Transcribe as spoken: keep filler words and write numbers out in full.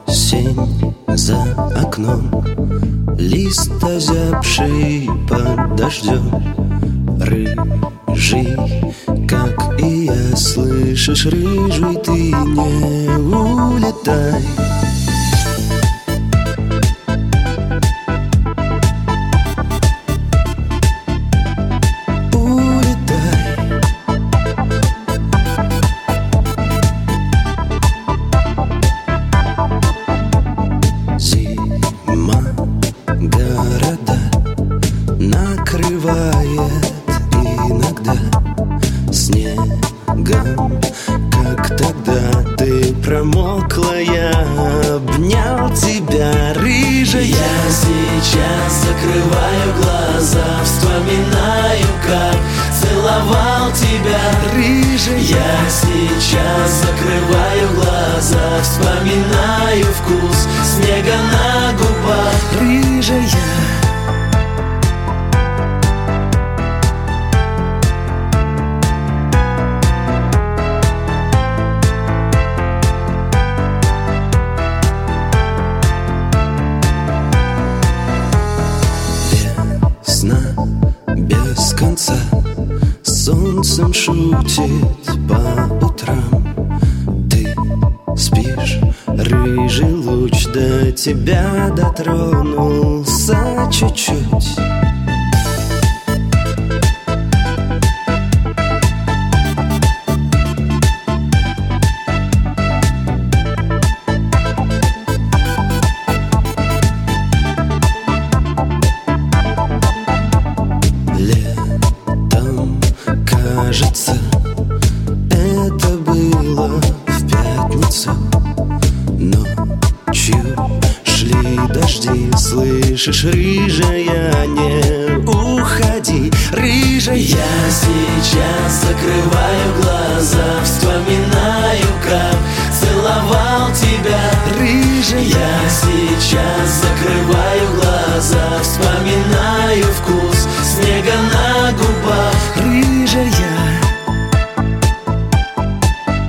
Осень за окном, лист озябший под дождем. Рыжий, как и я, слышишь, рыжий, ты не улетай. Зима города накрывает иногда снегом, как тогда ты промокла, я обнял тебя, рыжая. Я сейчас закрываю глаза, вспоминаю, как целовал тебя, рыжая. Я сейчас закрываю глаза, вспоминаю вкус снега на губах, рыжая. Весна без конца солнцем шутит по утрам. Ты спишь, рыжий луч до тебя дотронулся чуть-чуть. Летом, кажется, это было в пятницу. Ночью шли дожди, слышишь, рыжая, не уходи, рыжая. Я сейчас закрываю глаза, вспоминаю, как целовал тебя, рыжая. Я сейчас закрываю